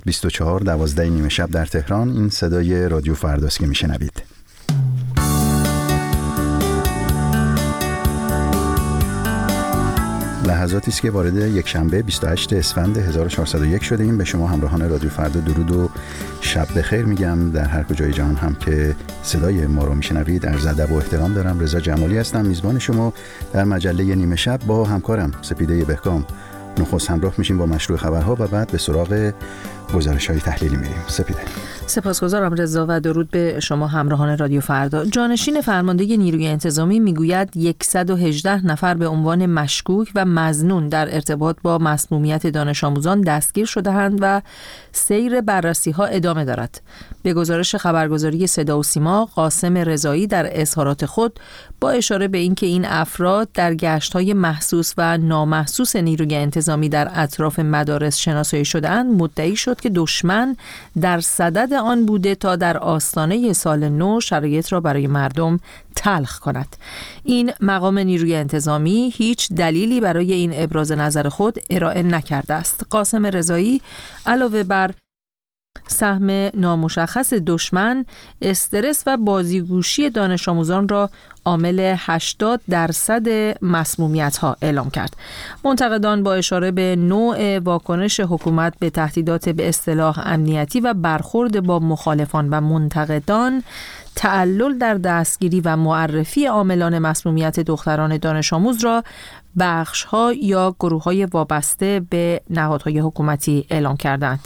24 12 نیم شب در تهران. این صدای رادیو فرداست که میشنوید. لحظاتی است که وارد یک شنبه 28 اسفند 1401 شده ایم. به شما همراهان رادیو فردا درود و شب بخیر میگم در هر کجای جهان هم که صدای ما رو میشنوید. عرض ادب و احترام دارم. رضا جمالی هستم، میزبان شما در مجله نیمه شب با همکارم سپیده بهکام. نخست همراه میشیم با مشروع خبرها و بعد به سراغ گزارش‌های تحلیلی میریم. سپیده. سپاسگزارم رضا و درود به شما همراهان رادیو فردا. جانشین فرمانده نیروی انتظامی میگوید 118 نفر به عنوان مشکوک و مظنون در ارتباط با مسمومیت دانش آموزان دستگیر شده‌اند و سیر بررسی‌ها ادامه دارد. به گزارش خبرگزاری صدا و سیما، قاسم رضایی در اظهارات خود با اشاره به اینکه این افراد در گشت‌های محسوس و نامحسوس نیروی انتظامی در اطراف مدارس شناسایی شده‌اند، مدعی شد که دشمن در صدد آن بوده تا در آستانه سال نو شرایط را برای مردم تلخ کند. این مقام نیروی انتظامی هیچ دلیلی برای این ابراز نظر خود ارائه نکرده است. قاسم رضایی علاوه بر سهم نامشخص دشمن، استرس و بازیگوشی دانش آموزان را عامل 80% مسمومیت‌ها اعلام کرد. منتقدان با اشاره به نوع واکنش حکومت به تهدیدات به اصطلاح امنیتی و برخورد با مخالفان و منتقدان، تعلل در دستگیری و معرفی عاملان مسمومیت دختران دانش آموز را بخش‌ها یا گروه‌های وابسته به نهادهای حکومتی اعلام کردند.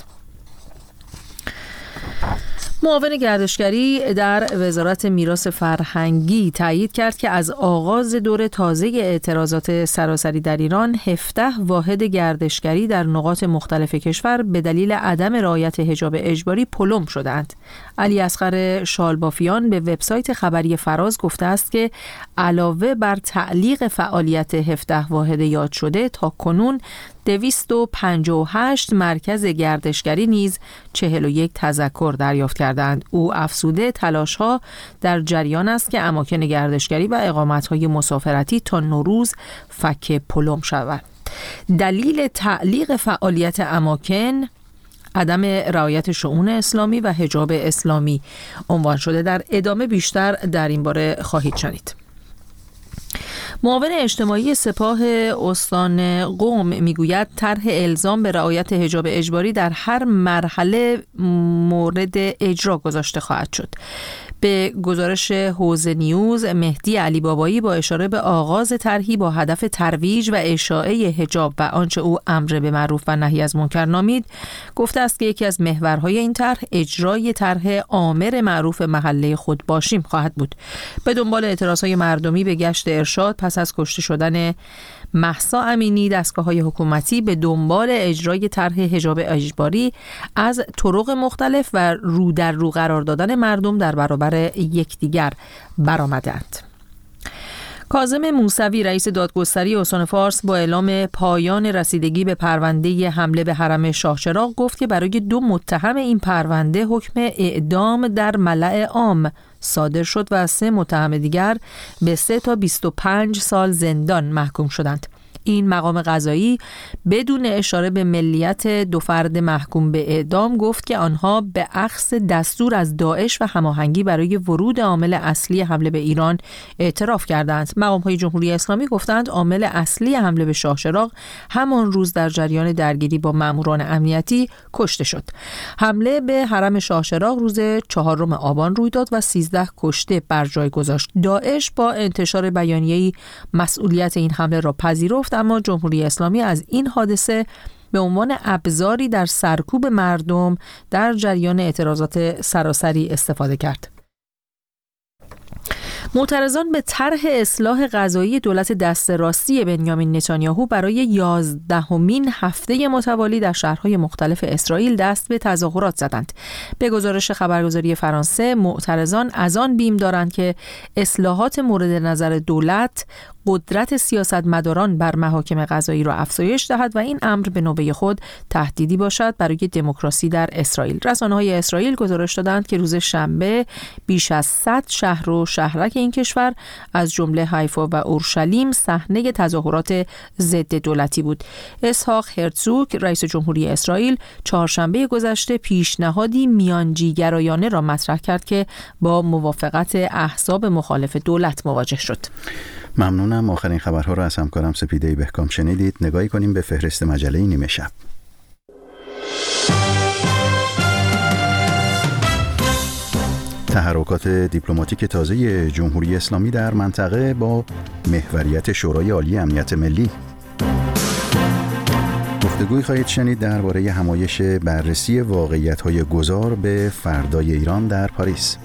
معاون گردشگری در وزارت میراث فرهنگی تایید کرد که از آغاز دور تازه اعتراضات سراسری در ایران 17 واحد گردشگری در نقاط مختلف کشور به دلیل عدم رعایت حجاب اجباری پلم شدند. علی اصغر شالبافیان به وبسایت خبری فراز گفته است که علاوه بر تعلیق فعالیت 17 واحد یاد شده، تا کنون 258 مرکز گردشگری نیز 41 تذکر دریافت کردند. او افزوده تلاش‌ها در جریان است که اماکن گردشگری و اقامت‌های مسافرتی تا نوروز فک پلم شود. دلیل تعلیق فعالیت اماکن عدم رعایت شؤون اسلامی و حجاب اسلامی عنوان شده. در ادامه بیشتر در این باره خواهید شنید. معاون اجتماعی سپاه استان قم میگوید طرح الزام به رعایت حجاب اجباری در هر مرحله مورد اجرا گذاشته خواهد شد. به گزارش حوزه نیوز، مهدی علی بابایی با اشاره به آغاز طرحی با هدف ترویج و اشاعه حجاب و آنچه او امر به معروف و نهی از منکر نامید، گفته است که یکی از محورهای این طرح اجرای طرح آمر معروف محله خود باشیم خواهد بود. به دنبال اعتراضهای مردمی به گشت ارشاد پس از کشته شدن مهسا امینی، دستگاه‌های حکومتی به دنبال اجرای طرح حجاب اجباری از طرق مختلف و رو در رو قرار دادن مردم در برابر یکدیگر برآمدند. کاظم موسوی رئیس دادگستری استان فارس با اعلام پایان رسیدگی به پرونده حمله به حرم شاهچراغ گفت که برای 2 متهم این پرونده حکم اعدام در ملأ عام صادر شد و 3 متهم دیگر به 3 تا 25 سال زندان محکوم شدند. این مقام قضایی بدون اشاره به ملیت 2 فرد محکوم به اعدام گفت که آنها به اخذ دستور از داعش و هماهنگی برای ورود عامل اصلی حمله به ایران اعتراف کردند. مقام‌های جمهوری اسلامی گفتند عامل اصلی حمله به شاهچراغ همان روز در جریان درگیری با ماموران امنیتی کشته شد. حمله به حرم شاهچراغ روز 4 آبان روی داد و 13 کشته بر جای گذاشت. داعش با انتشار بیانیه‌ای مسئولیت این حمله را پذیرفت، اما جمهوری اسلامی از این حادثه به عنوان ابزاری در سرکوب مردم در جریان اعتراضات سراسری استفاده کرد. معترضان به طرح اصلاح قضایی دولت دست راستی بنیامین نتانیاهو برای 11مین هفته متوالی در شهرهای مختلف اسرائیل دست به تظاهرات زدند. به گزارش خبرگزاری فرانسه، معترضان از آن بیم دارند که اصلاحات مورد نظر دولت قدرت سیاستمداران بر محاکم قضایی را افزایش دهد و این امر به نوبه خود تهدیدی باشد برای دموکراسی در اسرائیل. رسانه‌های اسرائیل گزارش دادند که روز شنبه بیش از 100 شهر و شهرک این کشور از جمله حیفا و اورشلیم صحنه تظاهرات ضد دولتی بود. اسحاق هرزوگ رئیس جمهوری اسرائیل چهارشنبه گذشته پیشنهادی میانجیگرایانه را مطرح کرد که با موافقت احزاب مخالف دولت مواجه شد. ممنونم. آخرین خبرها را از همکارم سپیده بهکام شنیدید. نگاهی کنیم به فهرست مجله نیمه شب. تحرکات دیپلماتیک تازه جمهوری اسلامی در منطقه با محوریت شورای عالی امنیت ملی. گفتگوی خواهید شنید درباره همایش بررسی واقعیت‌های گذار به فردای ایران در پاریس.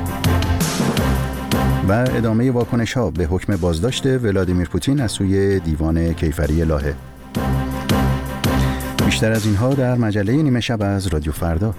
و ادامه واکنش‌ها به حکم بازداشت ولادیمیر پوتین از سوی دیوان کیفری لاهه. بیشتر از اینها در مجله نیمه شب از رادیو فردا.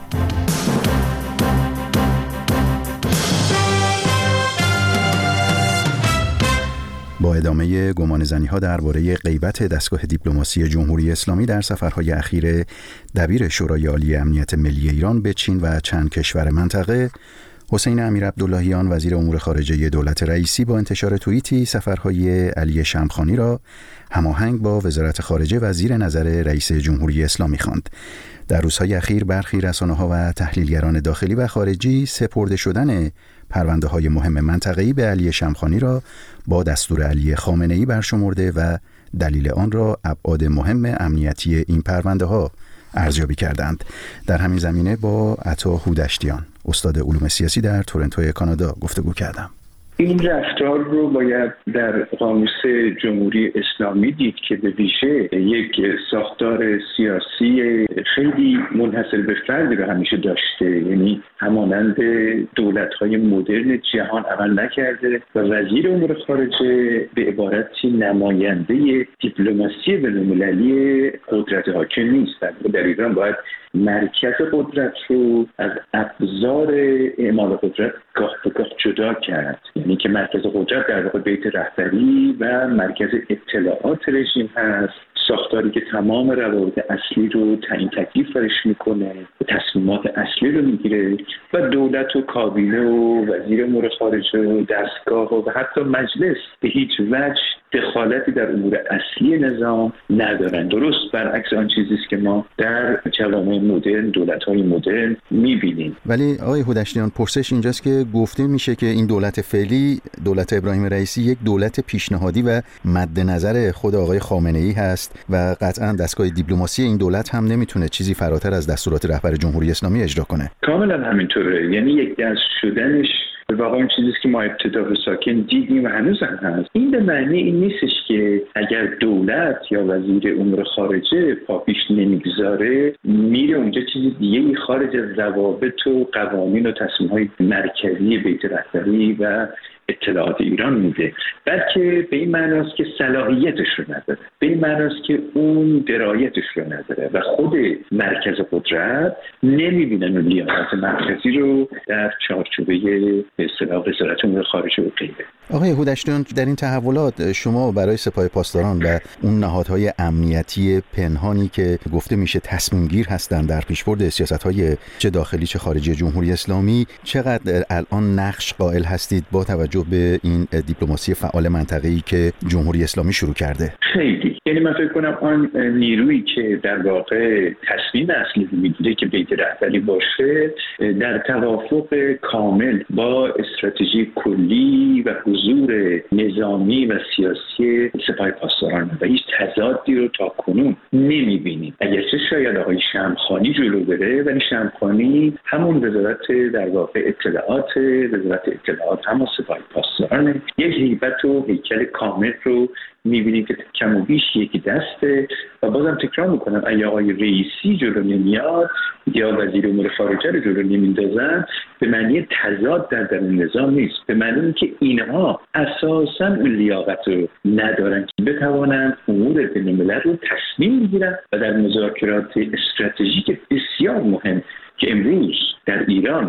با ادامه گمانه‌زنی‌ها درباره غیبت دستگاه دیپلماسی جمهوری اسلامی در سفرهای اخیر دبیر شورای عالی امنیت ملی ایران به چین و چند کشور منطقه، حسین امیرعبداللهیان وزیر امور خارجه دولت رئیسی با انتشار توییتی سفرهای علی شمخانی را هماهنگ با وزارت خارجه و زیر نظر رئیس جمهوری اسلامی خواند. در روزهای اخیر برخی رسانه‌ها و تحلیلگران داخلی و خارجی سپرده شدن پرونده‌های مهم منطقه‌ای به علی شمخانی را با دستور علی خامنه‌ای برشمرده و دلیل آن را ابعاد مهم امنیتی این پرونده‌ها ارزیابی کردند. در همین زمینه با عطا هودشتیان استاد علوم سیاسی در تورنتو کانادا گفتگو کردم. این رفتار رو باید در قاموس جمهوری اسلامی دید که به ویژه یک ساختار سیاسی خیلی منحصر به فردی رو همیشه داشته، یعنی همانند دولت‌های مدرن جهان عمل نکرده و وزیر امور خارجه به عبارتی نماینده دیپلماسی بین‌المللی قدرت حاکم نیست. در ایران باید مرکز قدرت رو از ابزار اعمال قدرت گاه به گاه جدا کرد، یعنی که مرکز قدرت در واقع بیت رهبری و مرکز اطلاعات رژیم هست، ساختاری که تمام روابط اصلی رو تعیین تکلیف برش میکنه، تصمیمات اصلی رو میگیره و دولت و کابینه و وزیر امور خارجه و دستگاه و حتی مجلس به هیچ وجه دخالتی در امور اصلی نظام ندارن. درست برعکس آن چیزی است که ما در جوامع مدرن، دولت‌های مدرن می‌بینیم. ولی آقای هودشتیان، پرسش اینجاست که گفته میشه که این دولت فعلی، دولت ابراهیم رئیسی، یک دولت پیشنهادی و مد نظر خود آقای خامنه‌ای هست و قطعاً دستگاه دیپلماسی این دولت هم نمیتونه چیزی فراتر از دستورات رهبر جمهوری اسلامی اجرا کنه. کاملا همینطوره، یعنی یک دست شدنش واقعا چیزی که ما ابتدا به ساکن دیدیم و هنوز هم هست. این به معنی این نیستش که اگر دولت یا وزیر امور خارجه پا پیش نمیگذاره میره اونجا چیزی دیگه خارج از ضوابط و قوانین و تصمیم‌های مرکزی بیت رهبری و اطلاعات ایران میده، بلکه به این معناست که صلاحیتش رو نداره، به این معناست که اون درایتش رو نداره و خود مرکز قدرت نمیبینن اون لیاقت مرکزی رو در چارچوبه به اصطلاح وزارت امور خارجه و غیره. آقای هودشتیان، در این تحولات شما برای سپاه پاسداران و اون نهادهای امنیتی پنهانی که گفته میشه تصمیم گیر هستند در پیشبرد سیاست‌های چه داخلی چه خارجی جمهوری اسلامی، چقدر الان نقش قائل هستید با توجه به این دیپلماسی فعال منطقه‌ای که جمهوری اسلامی شروع کرده؟ خیلی، یعنی من فکر کنم آن نیرویی که در واقع تصمیم اصلی میگیره که بیت رهبری باشه در توافق کامل با استراتژی کلی و حضور نظامی و سیاسی سپاه پاسداران و هیچ تضادی رو تا کنون نمی‌بینیم. اگرچه شاید آقای شمخانی جلو بره، ولی شمخانی همون وزارت در واقع اطلاعات، وزارت اطلاعات همون سپاه پاسداران، یک هیبت و هیکل کامل رو می‌بینیم که کم و بیش یکی دسته و بازم تکرار میکنم اگه آقای رئیسی جلو نمیاد یا وزیر امور خارجه رو جلو نمیندازن به معنی تضاد در درون نظام نیست، به معنی که اینها اساساً اون لیاقت رو ندارن که بتوانند امور بین‌الملل رو تصمیم بگیرن و در مذاکرات استراتژیک بسیار مهم که امروز در ایران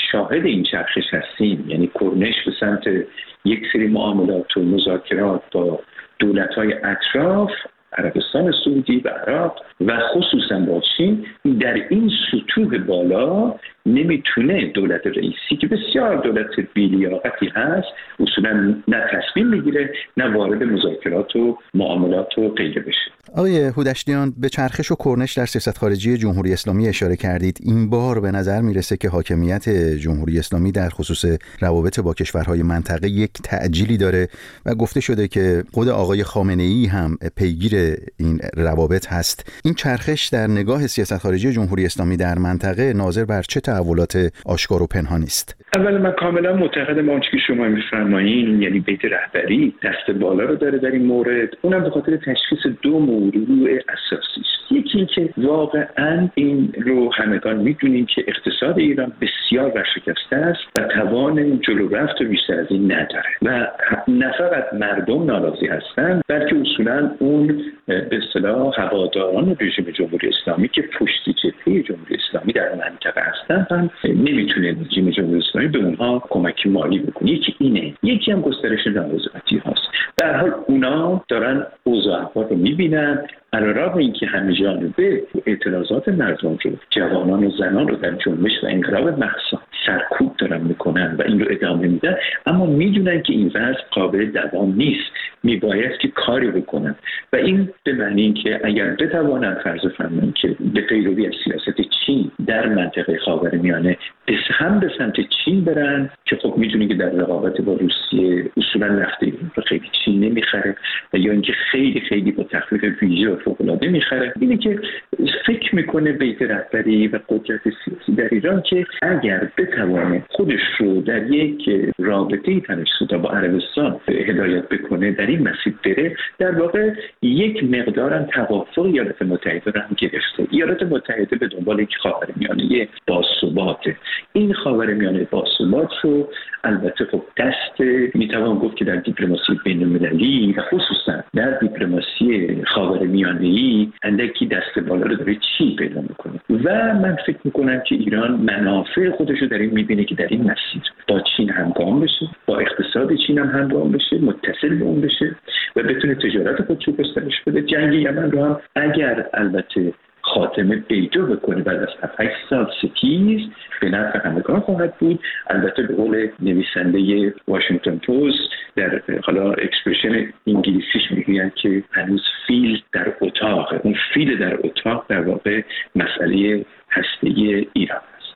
شاهد این چرخش هستیم، یعنی کرنش به سمت یک سری معاملات و مذاکرات با دولت‌های اطراف، عربستان سعودی و عراق و خصوصا با چین، در این سطوح بالا نمیتونه دولت رئیسی که بسیار دولت بی‌لیاقتی هست اصولا نه تصمیم میگیره نه وارد مذاکرات و معاملات و غیره بشه. آقای هودشتیان، به چرخش و کرنش در سیاست خارجی جمهوری اسلامی اشاره کردید. این بار به نظر میرسه که حاکمیت جمهوری اسلامی در خصوص روابط با کشورهای منطقه یک تعجیلی داره و گفته شده که خود آقای خامنه‌ای هم پیگیر این روابط هست. این چرخش در نگاه سیاست خارجی جمهوری اسلامی در منطقه ناظر بر چه تحولات آشکار و پنهانی است؟ اول من کاملا معتقدم آنچه که شما میفرمایین، یعنی بیت رهبری دست بالا رو داره در این مورد، اونم به خاطر تشخیص دو موضوع اساسی است. یکی این که واقعا این رو همگان میدونیم که اقتصاد ایران بسیار ورشکسته است و توان جلو رفت و بیشتر از این نداره و نه فقط مردم ناراضی هستند بلکه اصولا اون به اصطلاح هواداران رژیم جمهوری اسلامی که پشت جبهه جمهوری اسلامی در منطقه هستند هم نمیتونه رژیم جمهوری اسلامی به اونها کمک مالی بکنه. یکی اینه، یکی هم گسترش نارضایتی هاست. در حال اونا دارن اوضاع احوال رو میبینن، علیرغم اینکه همه جانبه اعتراضات مردم رو، جوانان و زنان رو در جنبش و انقلاب مخصوص سرکوب دارن میکنن و این رو ادامه میدن، اما میدونن که این وضع قابل دوام نیست، میباید که کاری بکنن و این به معنی این که اگر بتوانن فرض فرمایید که به پیروی از سیاست چین در منطقه خاورمیانه هم به سمت چین برن که خب میدونید که در رقابت با روسیه اصولا نفت ایران رو خیلی چین نمیخره و یا اینکه خیلی خیلی با تخفیف ویژه و فوق‌العاده میخره، اینه که فکر میکنه بیت رهبری و قدرت سیاسی در ایران که اگر بتوانه خودش رو در یک رابطه تنش‌زا با عربستان هدایت بکنه، در این مسیر بره، در واقع یک مقدارم توافق ایالات متحده رو هم گرفته. ایالات متحده به دنبال یک خاورمیانه باثباته. این خاورمیانه باثبات رو البته خب دست میتوان گفت که در دیپلماسی بین‌المللی و خصوصا در دیپلماسی خاورمیانه‌ای اندکی دست بالا رو داره چین پیدا میکنه و من فکر میکنم که ایران منافع خودش رو در این میبینه که در این مسیر با چین همگام بشه، با اقتصاد چین هم همگام بشه، متصل به اون بشه و بتونه تجارت خودش رو گسترش بده. جنگ یمن رو هم اگر البته خاتمه پیدا بکنه بعد از 7-8 سال ستیز به نفع همگان خواهد بود. البته به قول نویسنده واشنگتن پست در حالا اکسپرشن انگلیسیش میگویند که هنوز فیل در اتاق، اون فیل در اتاق در واقع مسئله هسته‌ای ایران است.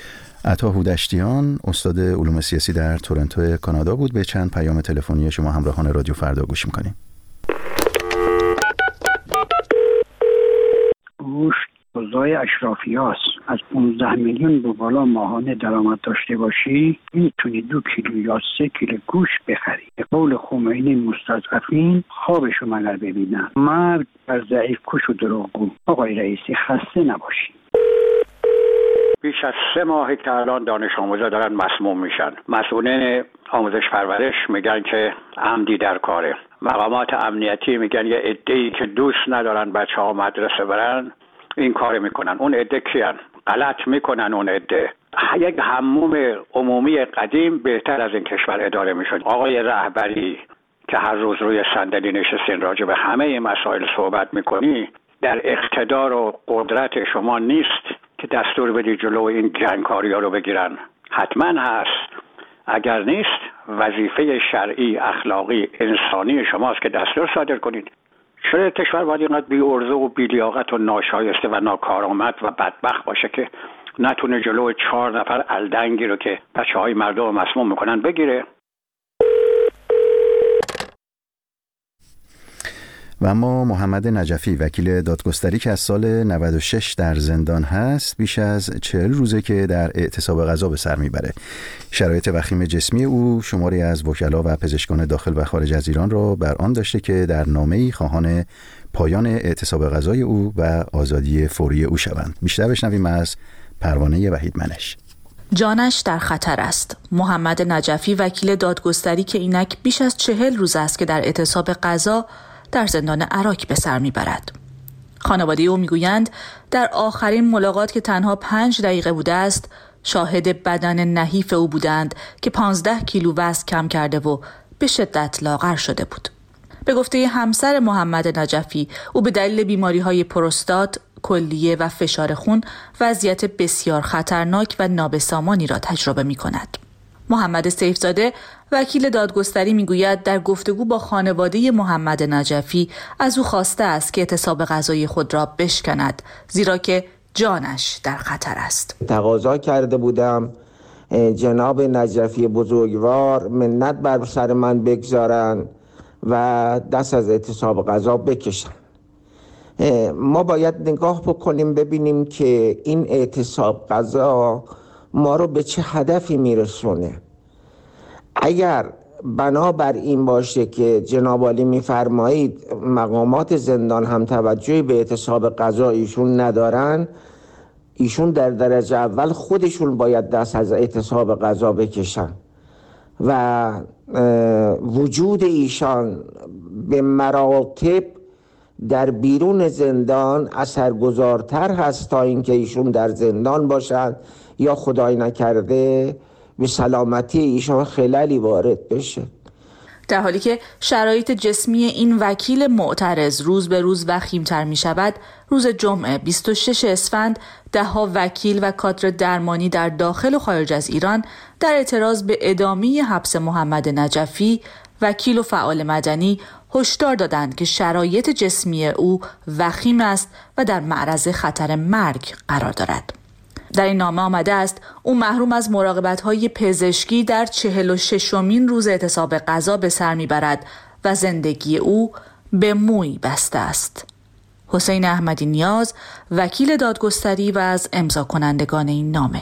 عطا هودشتیان، استاد علوم سیاسی در تورنتو کانادا بود. به چند پیام تلفنی شما همراهان رادیو فردا گوش می‌کنیم. گوشت غذای اشرافیاست. از 15 میلیون به بالا ماهانه درآمد داشته باشی میتونی 2 کیلو یا 3 کیلو گوشت بخری. به قول خمینی مستضعفین خوابشو مگر ببینن. مرگ بر ضعیف کش و دروغگو. آقای رئیسی خسته نباشی. بیش از 3 ماه که الان دانش آموزا دارن مسموم میشن. مسئولین آموزش پرورش میگن که عمدی در کاره. مقامات امنیتی میگن یه عده‌ای که دوست ندارن بچه‌ها مدرسه برن این کار میکنن. اون عده کیان؟ غلط میکنن اون عده. یک حموم عمومی قدیم بهتر از این کشور اداره میشد. آقای رهبری که هر روز روی صندلی نشستین راجع به همه این مسائل صحبت میکنی، در اقتدار و قدرت شما نیست که دستور بدی جلو این جنگکاری‌ها رو بگیرن. حتما هست. اگر نیست وظیفه شرعی، اخلاقی، انسانی شماست که دستور صادر کنید. چرا کشور باید اینقدر بی‌عرضه و بی‌لیاقت و ناشایسته و ناکارآمد و بدبخت باشه که نتونه جلو 4 نفر الدنگی رو که بچه‌های مردم مسموم میکنن بگیره؟ و اما محمد نجفی، وکیل دادگستری که از سال 96 در زندان هست، بیش از 40 روزه که در اعتصاب غذا به سر میبره. شرایط وخیم جسمی او شماری از وکلا و پزشکان داخل و خارج از ایران را بر آن داشته که در نامه‌ای خواهان پایان اعتصاب غذای او و آزادی فوری او شوند. بیشتر بشنویم از پروانه وحید منش. جانش در خطر است. محمد نجفی، وکیل دادگستری که اینک بیش از 40 روز است که در اعتصاب غذا در زندان عراک به سر میبرد. خانواده او میگویند در آخرین ملاقات که تنها 5 دقیقه بوده است، شاهد بدن نحیف او بودند که 15 کیلو وزن کم کرده و به شدت لاغر شده بود. به گفته همسر محمد نجفی، او به دلیل بیماری‌های پروستات، کلیه و فشار خون وضعیت بسیار خطرناک و نابسامانی را تجربه می‌کند. محمد سیفزاده وکیل دادگستری میگوید در گفتگو با خانواده محمد نجفی از او خواسته است که اعتصاب قضایی خود را بشکند، زیرا که جانش در خطر است. تقاضا کرده بودم جناب نجفی بزرگوار منت بر سر من بگذارن و دست از اعتصاب قضا بکشن. ما باید نگاه بکنیم ببینیم که این اعتصاب قضا ما رو به چه هدفی میرسونه. اگر بنابر این باشه که جناب عالی میفرمایید مقامات زندان هم توجهی به اعتصاب قضا ایشون ندارن، ایشون در درجه اول خودشون باید دست از اعتصاب قضا بکشن و وجود ایشان به مراتب در بیرون زندان اثرگذارتر هست تا اینکه ایشون در زندان باشند یا خدای نکرده به سلامتی ایشان خللی وارد بشه. در حالی که شرایط جسمی این وکیل معترض روز به روز وخیم‌تر می شود، روز جمعه 26 اسفند ده‌ها وکیل و کادر درمانی در داخل و خارج از ایران در اعتراض به ادامه حبس محمد نجفی، وکیل و فعال مدنی، هشدار دادند که شرایط جسمی او وخیم است و در معرض خطر مرگ قرار دارد. در این نامه آمده است او محروم از مراقبت‌های پزشکی در 46مین روز اعتصاب قضا به سر میبرد و زندگی او به موی بسته است. حسین احمدی نیاز، وکیل دادگستری و از امضا کنندگان این نامه.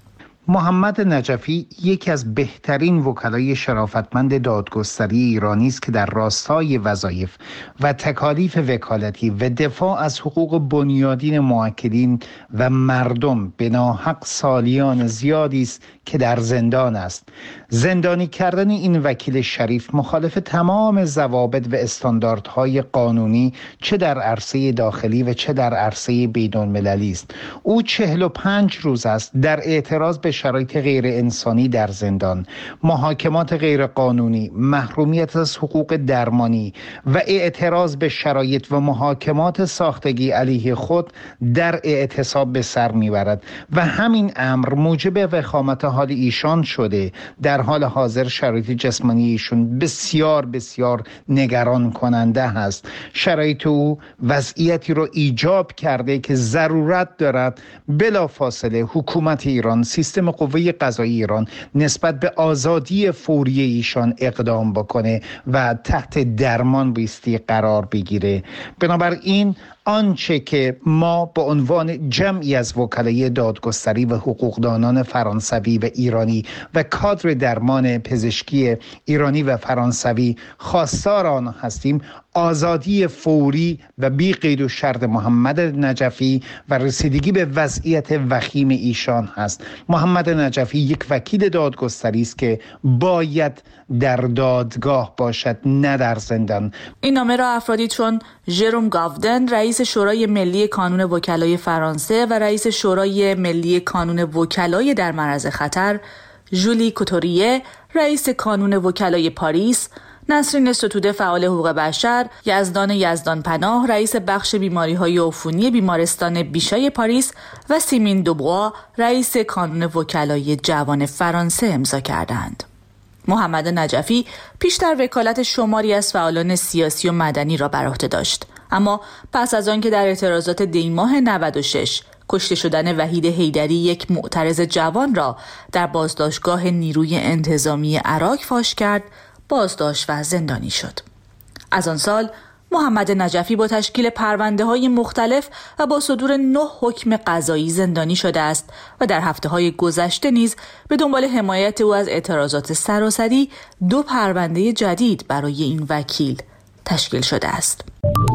محمد نجفی یکی از بهترین وکلای شرافتمند دادگستری ایرانی است که در راستای وظایف و تکالیف وکالتی و دفاع از حقوق بنیادین موکلین و مردم به ناحق سالیان زیادی است که در زندان است. زندانی کردن این وکیل شریف مخالف تمام ضوابط و استانداردهای قانونی چه در عرصه داخلی و چه در عرصه بین‌المللی است. او 45 روز است در اعتراض به شرایط غیر انسانی در زندان، محاکمات غیر قانونی، محرومیت از حقوق درمانی و اعتراض به شرایط و محاکمات ساختگی علیه خود در اعتصاب به سر میبرد و همین امر موجب وخامت حال ایشان شده. در حال حاضر شرایط جسمانی ایشون بسیار بسیار نگران کننده هست. شرایط او وضعیتی رو ایجاب کرده که ضرورت دارد بلافاصله حکومت ایران، سیستم قوه قضایی ایران نسبت به آزادی فوری ایشان اقدام بکنه و تحت درمان بایستی قرار بگیره. بنابراین آنچه که ما به عنوان جمعی از وکلای دادگستری و حقوقدانان فرانسوی و ایرانی و کادر درمان پزشکی ایرانی و فرانسوی خواستار آن هستیم، آزادی فوری و بی قید و شرط محمد نجفی و رسیدگی به وضعیت وخیم ایشان هست. محمد نجفی یک وکیل دادگستری است که باید در دادگاه باشد، نه در زندان. این نامه را افرادی چون ژروم گاودن، رئیس شورای ملی کانون وکلای فرانسه و رئیس شورای ملی کانون وکلای در معرض خطر، ژولی کوتوریه، رئیس کانون وکلای پاریس، نسرین ستوده، فعال حقوق بشر، یزدان پناه، رئیس بخش بیماری‌های عفونی بیمارستان بیشای پاریس و سیمین دوبروا، رئیس کانون وکلای جوان فرانسه امضا کردند. محمد نجفی پیشتر وکالت شماری از فعالان سیاسی و مدنی را بر عهده داشت، اما پس از آن که در اعتراضات دی‌ماه 96 کشته شدن وحید حیدری، یک معترض جوان را در بازداشتگاه نیروی انتظامی عراق فاش کرد، بازداشت و زندانی شد. از آن سال محمد نجفی با تشکیل پرونده‌های مختلف و با صدور 9 حکم قضایی زندانی شده است و در هفته‌های گذشته نیز به دنبال حمایت او از اعتراضات سراسری 2 پرونده جدید برای این وکیل تشکیل شده است.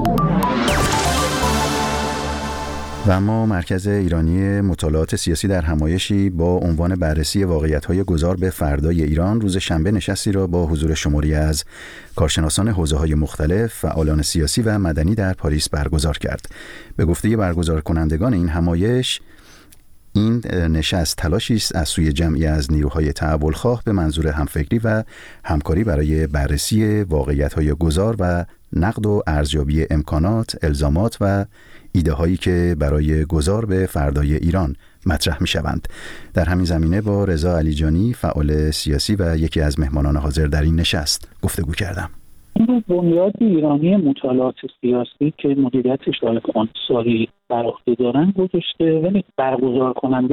و اما مرکز ایرانی مطالعات سیاسی در همایشی با عنوان بررسی واقعیت‌های گذار به فردای ایران روز شنبه نشستی را با حضور شماری از کارشناسان حوزه‌های مختلف، فعالان سیاسی و مدنی در پاریس برگزار کرد. به گفته برگزار کنندگان این همایش، این نشست تلاشی است از سوی جمعی از نیروهای تحولخواه به منظور همفکری و همکاری برای بررسی واقعیت‌های گذار و نقد و ارزیابی امکانات، الزامات و ایده هایی که برای گذار به فردای ایران مطرح می شوند. در همین زمینه با رضا علیجانی، فعال سیاسی و یکی از مهمانان حاضر در این نشست گفتگو کردم. این بنیاد ایرانی مطالعات سیاسی که مدیریتش آقای انصاری بر عهده دارن گذاشته، ولی برگزار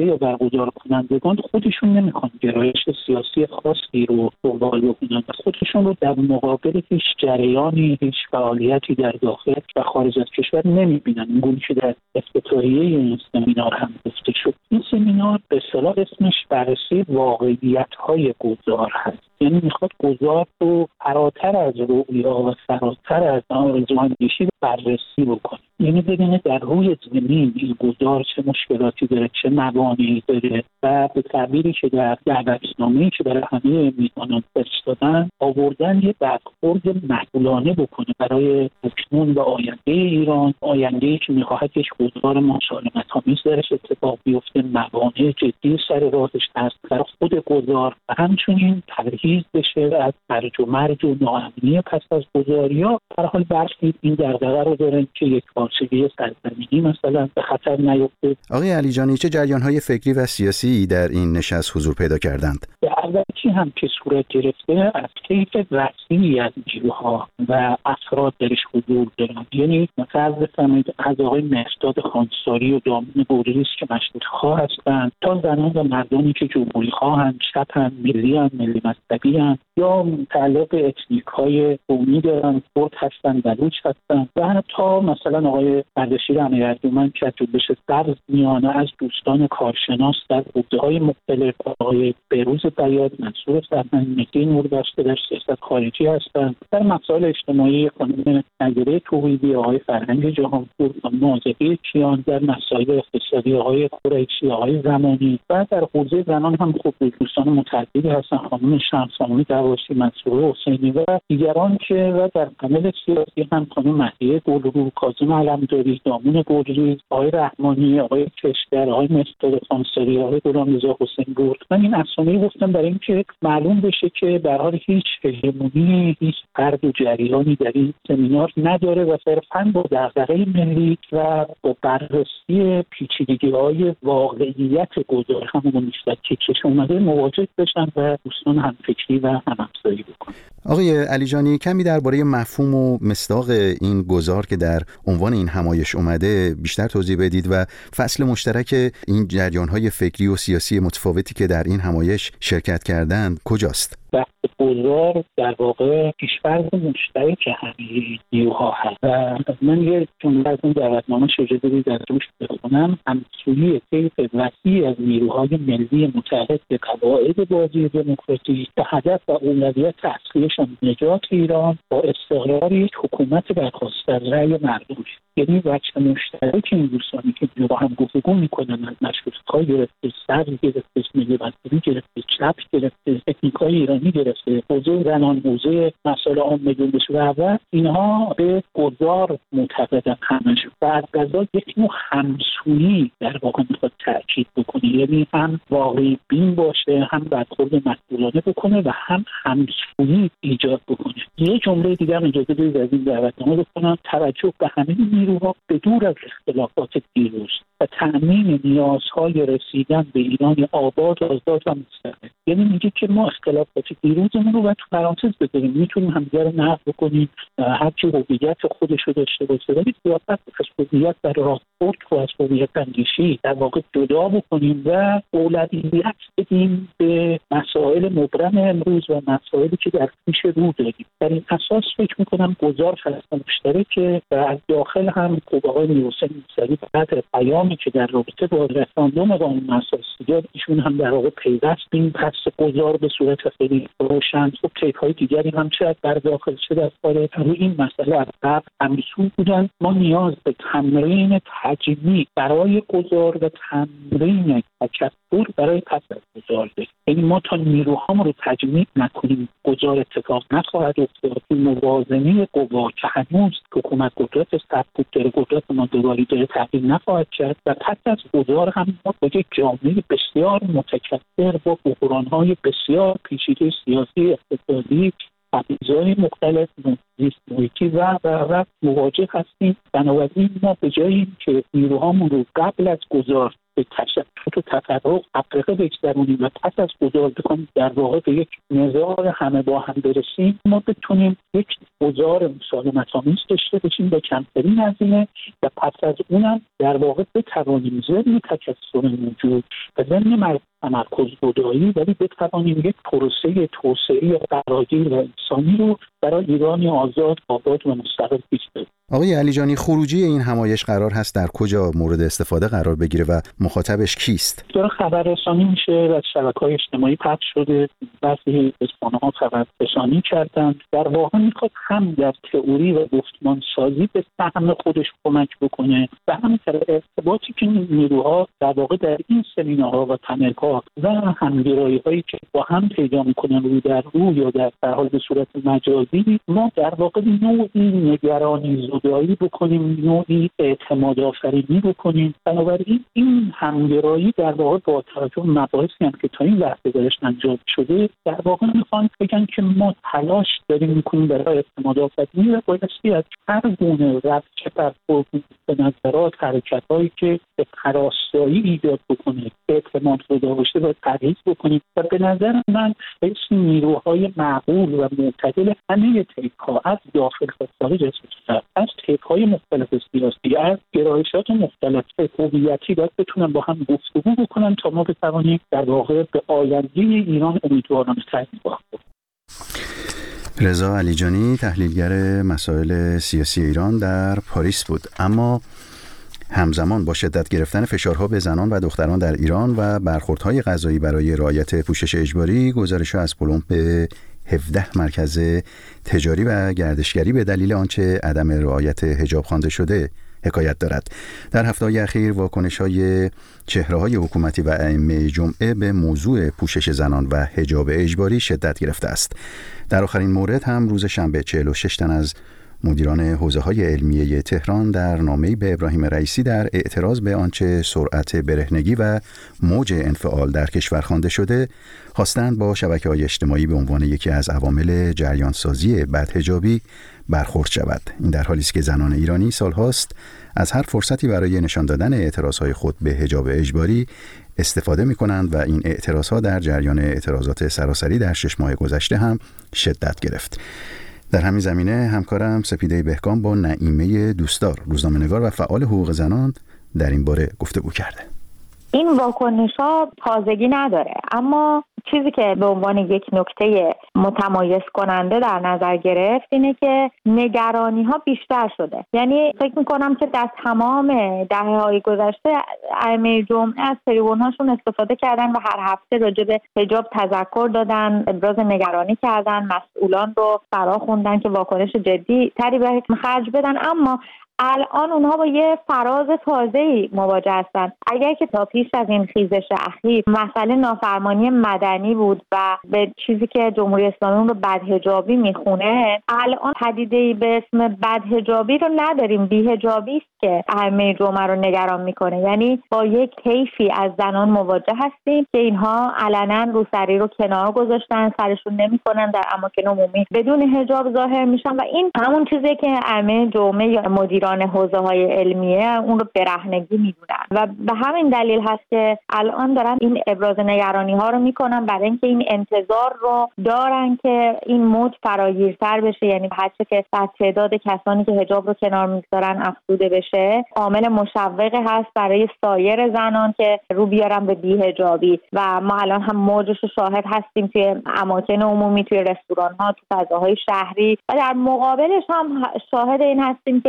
کنندگان خودشون نمیخوان گرایش سیاسی خاصی رو دنبال بکنن و خودشون رو در مقابل هیچ جریانی، هیچ فعالیتی در داخل و خارج از کشور نمیبینن. اینگونه که در افتتاحیه این سمینار هم گفته شد. این سمینار به اصطلاح اسمش بررسی واقعیت‌های گذار هست، یعنی میخواد گذار رو فراتر از رؤیا و فراتر از آرزواندیشی بررسی بکنه، یعنی ببینه در روی زمین این گذار چه مشکلاتی داره، چه موانعی داره و به تعبیری که در دعوتنامه‌ای که برای همه میهمانان فرستادن آوردن یه برخورد مسئولانه بکنه برای اکنون و آینده ایران، آینده‌ای که میخواهد یک گذار مسالمت‌آمیز درش اتفاق بیفته، موانع جدی سر راهش هست در خود گذار و همچنین پرهیز بشه از هرج و مرج و ناامنی پس از گذاریا. در حال برخی این دغدغه رو دارن که یک پارچگی سرزمینی مثلا به خطر نیفته. آقای علیجانی، چه جریان‌های فکری و سیاسی در این نشست حضور پیدا کردند؟ اولی هم که صورت گرفته از طیف وسیعی از نیروها و افراد درش حضور دارند، یعنی مثلا بفرمایید از آقای مهرداد خانساری و دامون بوریس که مشروطه‌خواه هستند تا زنان و مردانی که جمهوری‌خواهند، چپن، ملی‌اند، ملی مذهبی‌اند یا متعلق به اتنیک‌های قومی دارند، کرد هستند، بلوچ هستند و حتی مثلا آقای اردشیر امیرعبدومند که جنبش سبز میانه از دوستان کارشناس در حوزه‌های مختلف، آقای بهروز بیات، منصور فرهنگ، مهدی نورداشته در سیاست خارجی هستند، در مسائل اجتماعی خانم نگره توحیدی، آقای فرهنگ جهانپور، خانم آزادی کیان، در مسائل اقتصادی آقای قریشی، آقای زمانی و در حوزه زنان هم خوب دوستان متعددی هستند، خانم شمس‌آمنی درواشی، منصور حسینی و دیگران که و در پنل سیاسی هم خانم مهدیه گلرو، کاظم علمداری، دامون گلریز، آقای رحمانی، آقای کشور، آقای مهرداد خانساری، آقای غلامرضا حسین‌پور. من این اسامی گفتم برای اینکه معلوم بشه که به هر حال هیچ هژمونی، هیچ فرد و جریانی در این سمینار نداره و صرفاً با دغدغه ملی و با بررسی پیچیدگی‌های واقعیت گذار همون نسبت که کش اومده مواجه بشن و دوستان همفکری و هم‌افزایی بکنن. آقای علیجانی، کمی درباره مفهوم و مصداق این گذار که در عنوان این همایش اومده بیشتر توضیح بدید و فصل مشترک این جریان‌های فکری و سیاسی متفاوتی که در این همایش شرکت کردند کجاست؟ بحث گذار در واقع پیش‌فرض مشترک همه نیروها هست و من یه جمله از اون دعوتنامه شجاعی در روش بخونم: همسویی طیف وسیع از نیروهای ملی متحد به قواعد بازی دموکراتیک به هدف و اولویت اصلیشان نجات ایران با استقرار یک حکومت برخاسته از رأی مردم. یعنی وجه مشترک این دوستانی که با هم گفتگو میکنن از مشروطه‌خواه گرفته، سبز گرفته، ملی مذهبی گرفته، چپ گرفته، اتنیک‌های ایرانی گرفته، حوزه زنان، حوزه مسائل عامه جنبش و اینها به گذار معتقدن همش و از قضا یک نوع همسویی در واقع میخواد تأکید بکنه، یعنی هم واقعی بین باشه، هم برخورد مسئولانه بکنه و هم همسویی ایجاد بکنه. یه جمله دیگه هم اجازه بدید از این دعوتنامه بکنم: توجه به همه نیروها به دور از اختلافات دیروز و تأمین نیازهای رسیدن به ایران آباد، آزاد و مستقل. یعنی میگه که ما اختلافات دیروزمون رو باید تو پرانتز بذاریم، میتونیم همدیگه رو نقد بکنیم، هر کی هویت خودش رو داشته باشه، ولی سیاست از هویت و راهبرد رو از هویت اندیشی در واقع جدا بکنیم و اولویت بدیم به مسائل مبرم امروز و مسائلی که در پیش رو داریم. در این اساس فکر میکنم گذار فلسفه مشترکه و از داخل هم آقای میرحسین موسوی بعد پیامی که در رابطه با رفراندوم قانون اساسی داد، ایشون هم در واقع پیوست این پس گذار به صورت خیلی روشن. خب طیف‌های دیگری هم چه در داخل چه در خارج روی این مسئله از قبل همسو بودن. ما نیاز به تمرین تجمیع برای گذار و تمرین تکثر برای پس از گذار گذار بریم. یعنی ما تا نیروهامون رو تجمیع نکنیم گذار اتفاق نخواهد افتاد. موازنه قوا که هنوز حکومت قدرت سرکوب داره، قدرت ماندگاری داره، تغییر نخواهد کرد و پس از گذار هم ما با یک جامعه بسیار متکثر با بحران‌های بسیار پیچیده سیاسی، اقتصادی، ابعاد مختلف، زیست محیطی و مواجه هستیم. بنابراین ما به جای اینکه نیروهامون رو قبل از گذار به تشتت و تفرق افریقا بگذرونیم و پس از گذار بکنیم در واقع به یک نظام همه با هم برسیم، ما بتونیم یک گذار مسالمت‌آمیز داشته باشیم با کمترین هزینه و پس از اونم در واقع بتوانیم ضمن تکثر موجود و ضمن تمرکز گدایی ولی بتوانیم یک پروسه توسعه فراگیر و انسانی رو برای ایران آزاد، آباد و مستقل پیش ببریم. آقای علیجانی، خروجی این همایش قرار هست در کجا مورد استفاده قرار بگیره و مخاطبش کیست؟ داره خبررسانی میشه و شبکه‌های اجتماعی پخش شده، بعضی رسانه‌ها خبررسانی کردن. در واقع میخواد هم در تئوری و گفتمان سازی به سهم خودش کمک بکنه و هم در ارتباطی که نیروها در واقع در این سمینارها و پنل‌ها و همگرایی‌هایی که با هم پیدا میکنن رو در رو یا در حال به صورت مجازی، ما در واقع نوعی نگرانی زدایی بکنیم، نوعی اعتماد آفرینی بکنیم. بنابراین این همگرایی در واقع با توجه به مباحثی هم که تا این لحظه درش انجام شده در واقع میخوان بگن که ما تلاش داریم میکنیم برای اعتماد آفرینی و بایستی از هر گونه رفت برخورد به نظرات، حرکت‌هایی که به پراستایی ایجاد بکنه، اعتماد زده باشه و تغییر بکنیم و به نظر من این نیروهای معقول و معتدل همه طیف‌ها از داخل و خارج از طیف‌های مختلف سیاسی، از گرایشات مختلف هویتی باید بتونن با هم گفتگو بکنن تا ما بتوانیم در واقع به آینده ایران امیدوارانه تعیین کنیم. رضا علیجانی، تحلیلگر مسائل سیاسی ایران در پاریس بود. اما همزمان با شدت گرفتن فشارها به زنان و دختران در ایران و برخوردهای قضایی برای رعایت پوشش اجباری، گزارش‌ها از پلم به 17 مرکز تجاری و گردشگری به دلیل آنچه عدم رعایت حجاب خوانده شده حکایت دارد. در هفته‌های اخیر واکنش‌های چهره‌های حکومتی و ائمه جمعه به موضوع پوشش زنان و حجاب اجباری شدت گرفته است. در آخرین مورد هم روز شنبه 46 تن از مدیران حوزه‌های علمیه تهران در نامه‌ای به ابراهیم رئیسی در اعتراض به آنچه سرعت برهنگی و موج انفعال در کشور خوانده شده، خواستند با شبکه‌های اجتماعی به عنوان یکی از عوامل جریانسازی بدحجابی برخورد شود. این در حالی است که زنان ایرانی سال‌هاست از هر فرصتی برای نشان دادن اعتراضهای خود به حجاب اجباری استفاده می‌کنند و این اعتراضها در جریان اعتراضات سراسری در 6 ماه گذشته هم شدت گرفت. در همین زمینه همکارم سپیده بهکام با نعیمه دوستدار، روزنامه‌نگار و فعال حقوق زنان، در این باره گفتگو کرده. این واکنش‌ها تازگی نداره، اما چیزی که به عنوان یک نکته متمایز کننده در نظر گرفت اینه که نگرانی‌ها بیشتر شده. یعنی فکر می‌کنم که در تمام دهه‌های گذشته ائمه جمعه از تریبون‌هاشون استفاده کردن و هر هفته راجع به حجاب تذکر دادن، ابراز نگرانی کردن، مسئولان رو فراخوندن که واکنش جدی تری به خرج بدن. اما الان اونها با یه فراز تازه‌ای مواجه هستن. اگر که تا پیش از این خیزش اخیر مسئله نافرمانی مدنی بود و به چیزی که جمهوری اسلامی اون رو بدحجابی میخونه، الان پدیده‌ای به اسم بدحجابی رو نداریم. بی‌حجابی است که ائمه جمعه رو نگران میکنه. یعنی با یک طیفی از زنان مواجه هستیم که اینها علنا روسری رو کنار گذاشتن، سرشون نمیکنن، در اماکن عمومی بدون حجاب ظاهر میشن و این همون چیزی که ائمه جمعه یا مدیران حوزه‌های علمیه اون رو برهنگی میدونن و به همین دلیل هست که الان دارن این ابراز نگرانی‌ها رو میکنن، برای اینکه این انتظار رو دارن که این موج فراگیرتر بشه. یعنی هرچه که در تعداد کسانی که حجاب رو کنار میگذارن افزوده بشه، عامل مشوقی هست برای سایر زنان که رو بیارن به بی‌حجابی و ما الان هم موجش رو شاهد هستیم توی اماکن عمومی، توی رستوران‌ها، توی فضاهای شهری و در مقابلش هم شاهد این هستیم که داره یک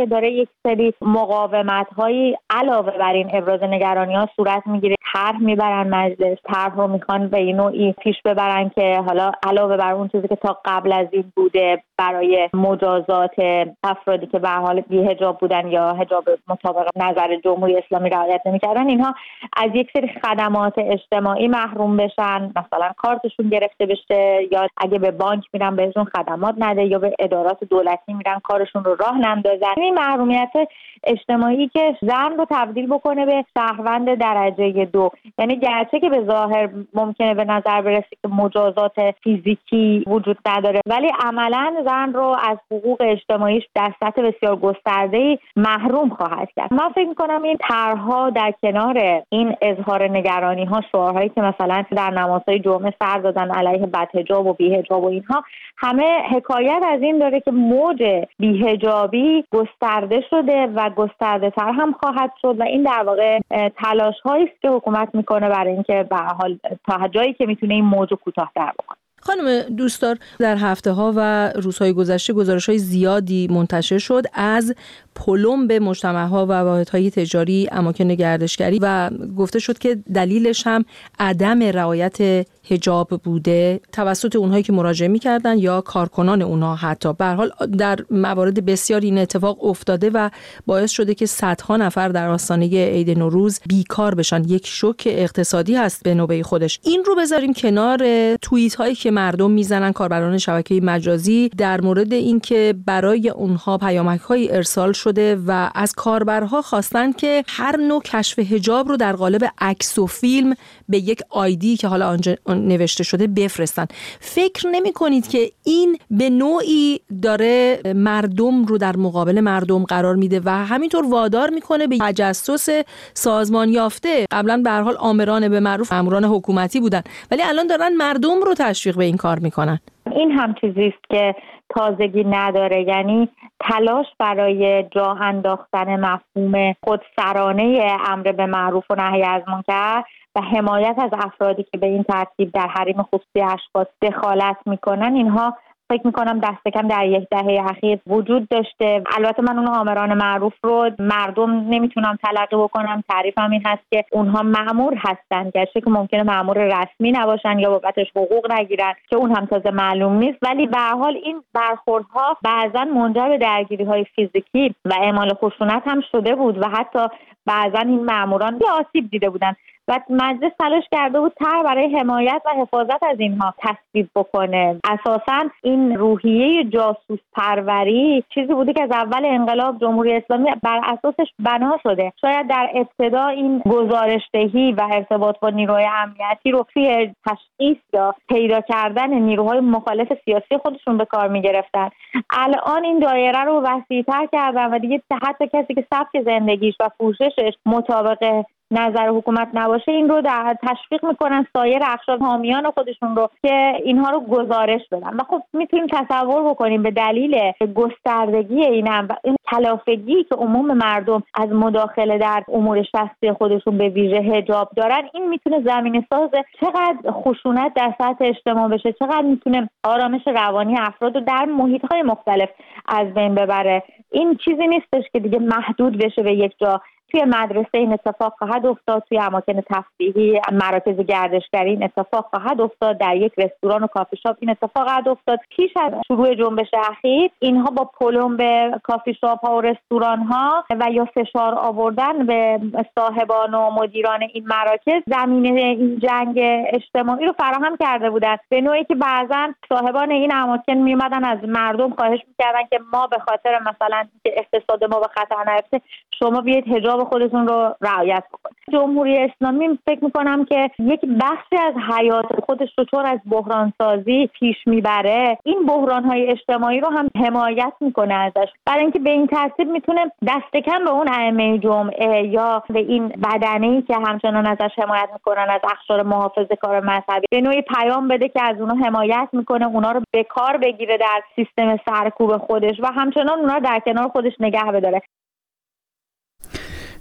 یک سری مقاومت‌هایی علاوه بر این ابراز نگرانی‌ها صورت میگیره. طرح میبرن مجلس، طرح رو میخوان به این نوعی پیش ببرن که حالا علاوه بر اون چیزی که تا قبل از این بوده برای مجازات افرادی که به حال بی‌حجاب بودن یا حجاب مطابق نظر جمهوری اسلامی رعایت نمی‌کردن، اینها از یک سری خدمات اجتماعی محروم بشن، مثلا کارتشون گرفته بشه، یا اگه به بانک میرن بهشون خدمات نده، یا به ادارات دولتی میرن کارشون رو راه نندازن. این محرومیت اجتماعی که زن رو تبدیل بکنه به شهروند درجه 2. یعنی گرچه که به ظاهر ممکنه به نظر برسه که مجازات فیزیکی وجود نداره، ولی عملاً زن رو از حقوق اجتماعیش در سطح بسیار گسترده‌ای محروم خواهد کرد. من فکر می‌کنم این طرح‌ها در کنار این اظهار نگرانی‌ها، شعارهایی که مثلا در نمازهای جمعه سر دادن علیه بدحجاب و بی‌حجاب و اینها، همه حکایت از این داره که موج بی‌حجابی گسترده شده و گسترده‌تر هم خواهد شد و این در واقع تلاش‌هایی است که حکومت میکنه برای اینکه به هر حال تا جایی که میتونه این موج کوتاه‌تر بکنه. خانم دوستدار، در هفته‌ها و روزهای گذشته گزارش‌های زیادی منتشر شد از پلم به مجتمع‌ها و واحدهای تجاری، اماکن گردشگری و گفته شد که دلیلش هم عدم رعایت حجاب بوده توسط اونهایی که مراجعه می‌کردن یا کارکنان اونها. حتی به هر حال در موارد بسیاری این اتفاق افتاده و باعث شده که صدها نفر در آستانه عید نوروز بیکار بشن. یک شوک اقتصادی هست به نوبه خودش. این رو بذاریم کنار توییت‌هایی که مردم میزنن، کاربران شبکه مجازی، در مورد اینکه برای اونها پیامک‌های ارسال شده و از کاربرها خواستن که هر نوع کشف حجاب رو در قالب عکس و فیلم به یک آیدی که حالا آنجا نوشته شده بفرستن. فکر نمی کنید که این به نوعی داره مردم رو در مقابل مردم قرار میده و همینطور وادار میکنه به تجسس سازمان یافته؟ قبلا به هر حال آمران به معروف ماموران حکومتی بودن، ولی الان دارن مردم رو تشویق به این کار میکنن. این هم چیزی است که تازگی نداره، یعنی تلاش برای جا انداختن مفهوم خودسرانه امر به معروف و نهی از منکر و حمایت از افرادی که به این ترتیب در حریم خصوصی اشخاص دخالت میکنن، اینها فکر میکنم دست کم در یک دهه اخیر وجود داشته. البته من اون آمران معروف رو مردم نمیتونم تلقی بکنم. تعریفم این هست که اونها مأمور هستن، گرچه که ممکنه مأمور رسمی نباشن یا بابتش حقوق نگیرن که اون هم تازه معلوم نیست، ولی به هر حال این برخوردها بعضا منجر به درگیری‌های فیزیکی و اعمال خشونت هم شده بود و حتی بعضا این مأموران آسیب دیده بودن و مجلس تلاش کرده بود طرح برای حمایت و حفاظت از اینها تصویب بکنه. اساساً این روحیه جاسوس پروری چیزی بوده که از اول انقلاب جمهوری اسلامی بر اساسش بنا شده. شاید در ابتدا این گزارش‌دهی و ارتباط با نیروهای امنیتی رو توی تشخیص یا پیدا کردن نیروهای مخالف سیاسی خودشون به کار می‌گرفتن. الان این دایره رو وسیع‌تر کردن و دیگه حتی کسی که سبک زندگیش و پوششش مطابق نظر حکومت نباشه این رو در تشویق میکنن سایر اقشار حامیان خودشون رو که اینها رو گزارش بدن. و خب میتونیم تصور بکنیم به دلیل گستردگی این کلافگی که عموم مردم از مداخله در امور شخصی خودشون به ویژه حجاب دارن، این میتونه زمینه ساز چقدر خشونت در سطح اجتماع بشه، چقدر میتونه آرامش روانی افراد رو در محیط‌های مختلف از بین ببره. این چیزی نیستش که دیگه محدود بشه به یک جا. توی مدرسه این اتفاق خواهد افتاد، توی اماکن تفریحی، مراکز گردشگری این اتفاق خواهد افتاد، در یک رستوران و کافی شاپ این اتفاق خواهد افتاد. پیش از شروع جنبش اخیر اینها با پلم به کافی شاپ ها و رستوران ها و یا فشار آوردن به صاحبان و مدیران این مراکز زمینه این جنگ اجتماعی رو فراهم کرده بودند، به نوعی که بعضا صاحبان این اماکن میومدن از مردم خواهش میکردن که ما به خاطر مثلا که اقتصاد ما به خطر نیفته شما بیاید حجاب خودتون رو رعایت بکنید. جمهوری اسلامی فکر میکنم که یک بخشی از حیات خودش رو چون از بحران سازی پیش میبره، این بحران‌های اجتماعی رو هم حمایت میکنه ازش، برای اینکه به این ترتیب میتونه دست کم به اون ائمه جمعه یا به این بدنه‌ای که همچنان ازش حمایت میکنن از اقشار محافظه‌کار مذهبی به نوعی پیام بده که از اونها حمایت میکنه، اونا رو به کار بگیره در سیستم سرکوب خودش و همچنان اونا در کنار خودش نگه بداره.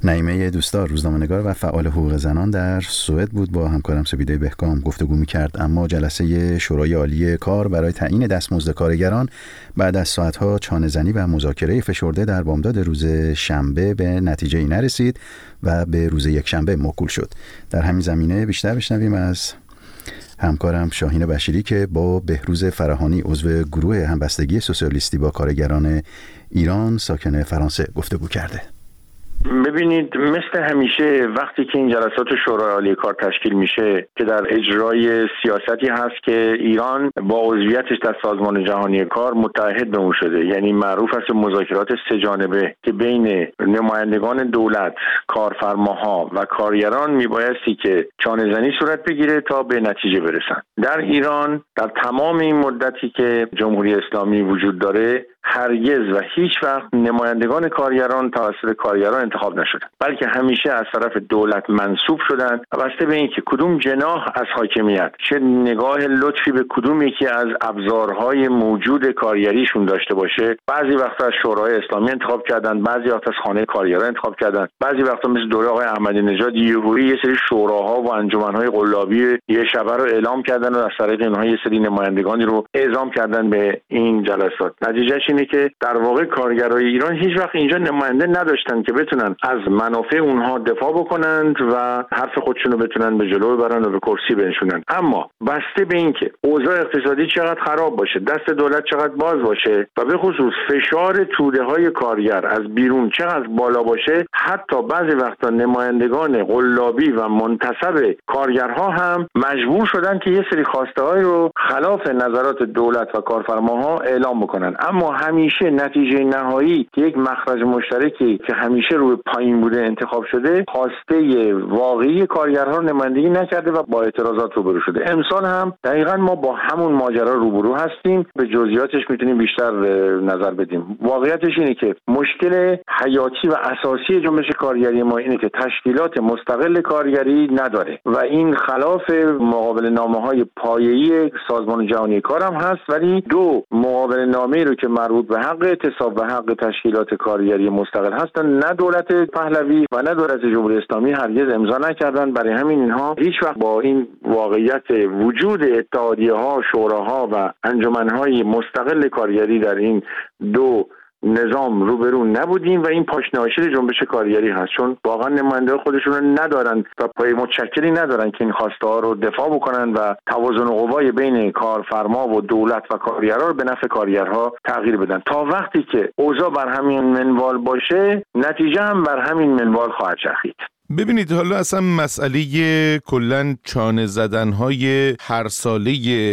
نعیمه دوستدار روزنامه‌نگار و فعال حقوق زنان در سوئد بود، با همکارم سپیده بهکام گفتگو می‌کرد. اما جلسه شورای عالی کار برای تعیین دستمزد کارگران بعد از ساعت‌ها چانه‌زنی و مذاکره فشرده در بامداد روز شنبه به نتیجه‌ای نرسید و به روز یکشنبه موکول شد. در همین زمینه بیشتر بشنویم از همکارم شاهین بشیری که با بهروز فراهانی عضو گروه همبستگی سوسیالیستی با کارگران ایران ساکن فرانسه گفتگو کرده. ببینید، مثل همیشه وقتی که این جلسات شورای عالی کار تشکیل میشه که در اجرای سیاستی هست که ایران با عضویتش در سازمان جهانی کار متحد به اون شده، یعنی معروف است مذاکرات سه جانبه که بین نمایندگان دولت، کارفرماها و کارگران میبایستی که چانه‌زنی صورت بگیره تا به نتیجه برسن. در ایران در تمام این مدتی که جمهوری اسلامی وجود داره هرگز و هیچ وقت نمایندگان کارگران توسط کارگران انتخاب نشدن، بلکه همیشه از طرف دولت منصوب شدن و بسته به اینکه کدوم جناح از حاکمیت چه نگاه لطفی به کدوم یکی از ابزارهای موجود کارگریشون داشته باشه، بعضی وقتا از شورای اسلامی انتخاب کردن، بعضی وقتا از خانه کارگران انتخاب کردن، بعضی وقتا مثل دوره آقای احمدی نژاد یهویی یه سری شوراها و انجمنهای قلابی یه شبه رو اعلام کردن و از طریق اینها یه سری نمایندگانی رو اعزام کردن به این جلسات. نتیجهش اینه که در واقع کارگرای ایران هیچ وقت اینجا نماینده نداشتن که بتونن از منافع اونها دفاع بکنند و حرف خودشون رو بتونن به جلو ببرن و به کرسی بنشونن. اما بسته به اینکه اوضاع اقتصادی چقدر خراب باشه، دست دولت چقدر باز باشه و به خصوص فشار توده های کارگر از بیرون چقدر بالا باشه، حتی بعضی وقتا نمایندگان قلابی و منتصب کارگرها هم مجبور شدن که یه سری خواسته های رو خلاف نظرات دولت و کارفرماها اعلام بکنن. اما همیشه نتیجه نهایی که یک مخرج مشترکی که همیشه روی پایین بوده انتخاب شده، خواسته واقعی کارگرها رو نمایندگی نکرده و با اعتراضات روبرو شده. امسال هم دقیقاً ما با همون ماجرا روبرو هستیم. به جزئیاتش میتونیم بیشتر نظر بدیم. واقعیتش اینه که مشکل حیاتی و اساسی جنبش کارگری ما اینه که تشکیلات مستقل کارگری نداره و این خلاف مقابله نامه‌های پایه‌ای سازمان جهانی کار هم هست، ولی دو مقابله نامه‌ای رو که مربوط به حق اعتصاب و حق تشکیلات کارگری مستقل هستن، نه دولت پهلوی و نه دولت جمهوری اسلامی هرگز امضا نکردن. برای همین اینها هیچ وقت با این واقعیت وجود اتحادیه‌ها، شوراها و انجمن‌های مستقل کارگری در این دو نظام روبرو نبودیم و این پاشنه‌آشیل جنبش کارگری هست، چون واقعا نماینده خودشون رو ندارن و پای متشکلی ندارن که این خواسته ها رو دفاع بکنن و توازن قوای بین کارفرما و دولت و کارگرها رو به نفع کارگرها تغییر بدن. تا وقتی که اوضاع بر همین منوال باشه، نتیجه هم بر همین منوال خواهد چرخید. ببینید، حالا اصلا مسئله کلن چانه زدنهای هر ساله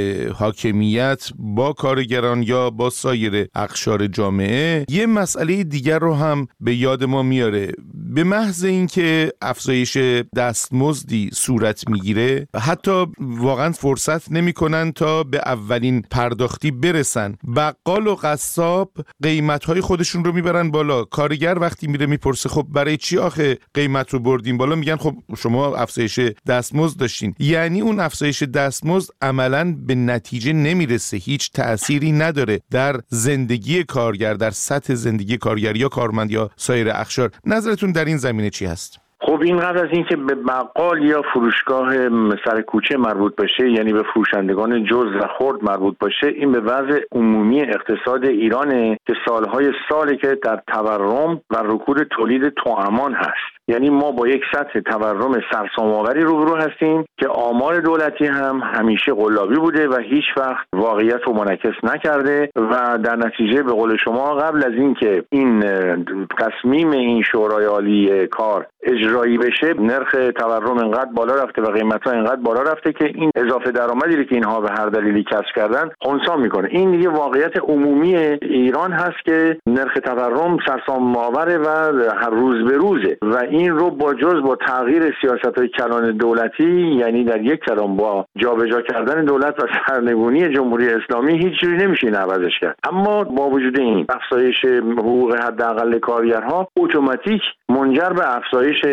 حاکمیت با کارگران یا با سایر اقشار جامعه یه مسئله دیگر رو هم به یاد ما میاره. به محض اینکه افزایش دستمزدی صورت میگیره، حتی واقعا فرصت نمیکنن تا به اولین پرداختی برسن. بقال و قصاب قیمتهای خودشون رو میبرن بالا. کارگر وقتی میره میپرسه خب برای چی آخه قیمت رو بردیم بالا، میگن خب شما افزایش دستمزد داشتین. یعنی اون افزایش دستمزد عملاً به نتیجه نمیرسه، هیچ تأثیری نداره در زندگی کارگر، در سطح زندگی کارگر یا کارمند یا سایر اقشار. نظرتون در این زمینه چی هست؟ خب اینقدر از این که به بقال یا فروشگاه سر کوچه مربوط باشه، یعنی به فروشندگان جز و خرد مربوط باشه، این به وضع عمومی اقتصاد ایرانه که سالهای سالی که در تورم و رکود تولید توامان هست. یعنی ما با یک سطح تورم سرسام‌آوری روبرو هستیم که آمار دولتی هم همیشه قلابی بوده و هیچ وقت واقعیت رو منعکس نکرده و در نتیجه به قول شما قبل از این که این تصمیم این شورای عالی کار اجرایی بشه، نرخ تورم انقدر بالا رفته و قیمت‌ها انقدر بالا رفته که این اضافه درآمدی که اینها به هر دلیلی کسب کردن خنثی میکنه. این دیگه واقعیت عمومی ایران هست که نرخ تورم سرسام‌آوره و هر روز به روزه و این رو با تغییر سیاست‌های کلان دولتی، یعنی در یک کلام با جابجا کردن دولت و سرنگونی جمهوری اسلامی، هیچ جوری نمیشه این عوضش کرد. اما با وجود این افزایش حقوق حداقل کارگرها اتوماتیک منجر به افزایش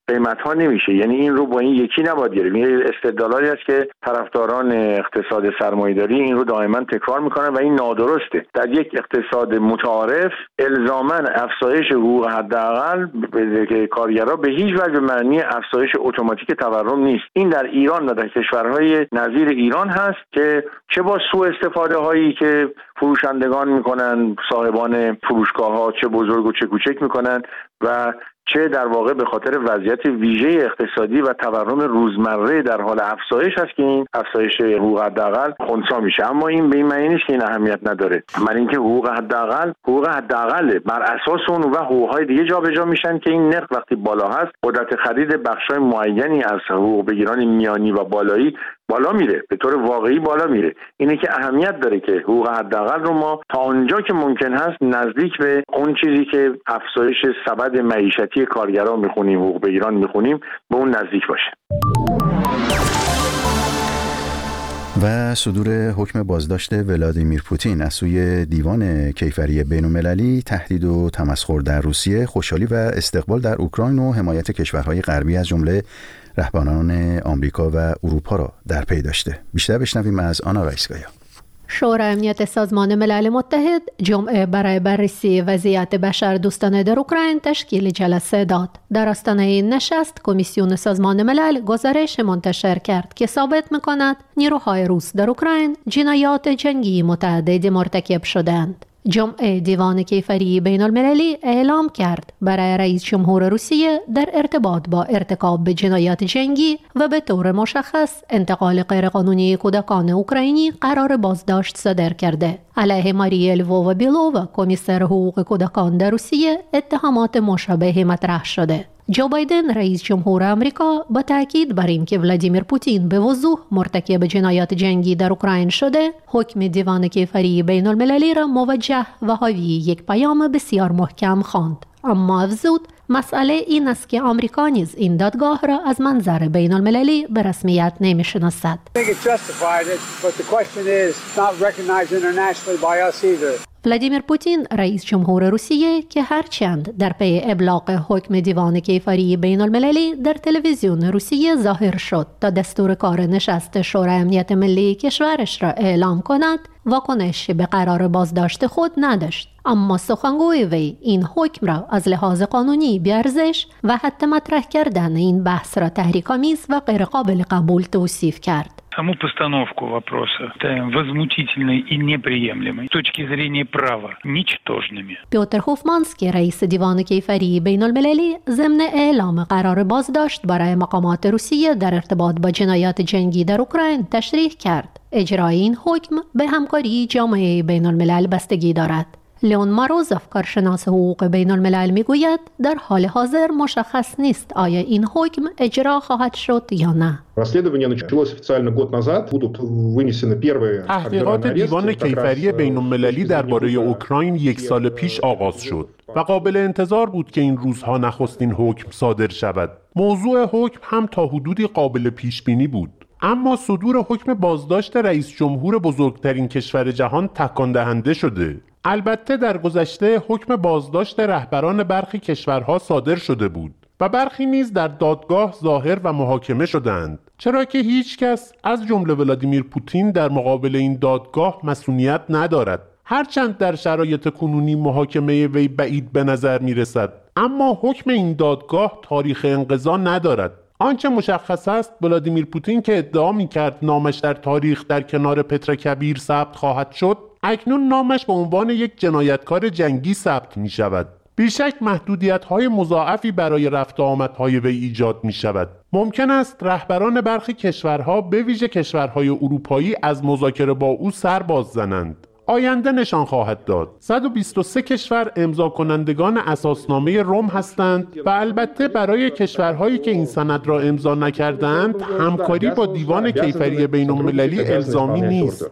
قیمت‌ها نمیشه. یعنی این رو با این یکی نباید گرفت. این استدلالی است که طرفداران اقتصاد سرمایه‌داری این رو دائما تکرار میکنن و این نادرسته. در یک اقتصاد متعارف الزاماً افزایش حقوق حداقل به کارگرها به هیچ وجه به معنی افزایش اتوماتیک تورم نیست. این در ایران و در کشورهای نظیر ایران هست که چه با سوء استفاده هایی که فروشندگان میکنن، صاحبان فروشگاه‌ها چه بزرگ و چه کوچک میکنن و چه در واقع به خاطر وضعیت ویژه اقتصادی و تورم روزمره در حال افزایش است که این افزایش حقوق حداقل خنثی میشه. اما این به این معنی نیست که این اهمیت نداره. من اینکه حقوق حداقل بر اساس اون و حقوق‌های دیگه جابجا میشن که این نرخ وقتی بالا هست قدرت خرید بخش‌های معینی از حقوق بگیران میانی و بالایی بالا میره، به طور واقعی بالا میره. اینه که اهمیت داره که حقوق حداقل رو ما تا آنجا که ممکن هست نزدیک به اون چیزی که افزایش سبد معیشتی کارگران میخونیم، حقوق بگیران میخونیم، به اون نزدیک باشه. و صدور حکم بازداشت ولادیمیر پوتین از سوی دیوان کیفری بین‌المللی، تهدید و تمسخر در روسیه، خوشحالی و استقبال در اوکراین و حمایت کشورهای غربی از جمله رهبران آمریکا و اروپا را در پی داشته. بیشتر بشنویم از آنا رایسکایا. شورای امنیت سازمان ملل متحد جمعه برای بررسی وضعیت بشردوستانه در اوکراین تشکیل جلسه داد. در آستانه این نشست کمیسیون سازمان ملل گزارش منتشر کرد که ثابت می‌کند نیروهای روس در اوکراین جنایات جنگی متعددی مرتکب شدند. جمعه دیوان کیفری بین المللی اعلام کرد برای رئیس جمهور روسیه در ارتباط با ارتکاب به جنایات جنگی و به طور مشخص انتقال غیرقانونی کودکان اوکراینی قرار بازداشت صادر کرده. علیه ماریا لووا بیلووا کمیسر حقوق کودکان در روسیه اتهامات مشابهی مطرح شده. جو بایدن رئیس جمهور آمریکا با تاکید بر اینکه ولادیمیر پوتین به وضوح مرتکب جنایات جنگی در اوکراین شده، حکم دیوان کیفری بین المللی را موجه و حاوی یک پیام بسیار محکم خواند. اما افزود مسئله این است که آمریکا نیز این دادگاه را از منظر بین المللی به رسمیت نمی‌شناسد. ولادیمیر پوتین رئیس جمهور روسیه که هرچند در پی ابلاغ حکم دیوان کیفری بین المللی در تلویزیون روسیه ظاهر شد تا دستور کار نشست شورای امنیت ملی کشورش را اعلام کند، واکنشی به قرار بازداشت خود نداشت. اما سخنگوی وی این حکم را از لحاظ قانونی بی‌ارزش و حتی مطرح کردن این بحث را تحریک‌آمیز و غیرقابل قبول توصیف کرد. Саму постановку вопроса считаем возмутительной и неприемлемой с точки зрения права, ничтожными. پیوتر هوفمانسکی رئیس دیوان کیفری بین المللی ضمن اعلام قرار بازداشت برای مقامات روسیه در ارتباط با جنایات جنگی در اوکراین تشریح کرد. اجرای این حکم به همکاری جامعه بین الملل بستگی دارد. لیون ماروزوف کارشناس حقوق بین الملل میگوید در حال حاضر مشخص نیست آیا این حکم اجرا خواهد شد یا نه. تحقیقات دیوان کیفری بین المللی درباره اوکراین 1 سال پیش آغاز شد و قابل انتظار بود که این روزها نخستین حکم صادر شود. موضوع حکم هم تا حدودی قابل پیش بینی بود. اما صدور حکم بازداشت رئیس جمهور بزرگترین کشور جهان تکان دهنده شده. البته در گذشته حکم بازداشت رهبران برخی کشورها صادر شده بود و برخی نیز در دادگاه ظاهر و محاکمه شدند، چرا که هیچ کس از جمله ولادیمیر پوتین در مقابل این دادگاه مسئولیت ندارد. هرچند در شرایط کنونی محاکمه وی بعید به نظر می رسد، اما حکم این دادگاه تاریخ انقضا ندارد. آنچه مشخص است ولادیمیر پوتین که ادعا می‌کرد نامش در تاریخ در کنار پتر کبیر ثبت خواهد شد، اکنون نامش به عنوان یک جنایتکار جنگی ثبت می‌شود. بیشک محدودیت‌های مضاعفی برای رفت و آمدهای وی ایجاد می‌شود. ممکن است رهبران برخی کشورها به ویژه کشورهای اروپایی از مذاکره با او سر باز زنند. آینده نشان خواهد داد. 123 کشور امضا کنندگان اساسنامه روم هستند و البته برای کشورهایی که این سند را امضا نکردند همکاری با دیوان کیفری بین المللی الزامی نیست.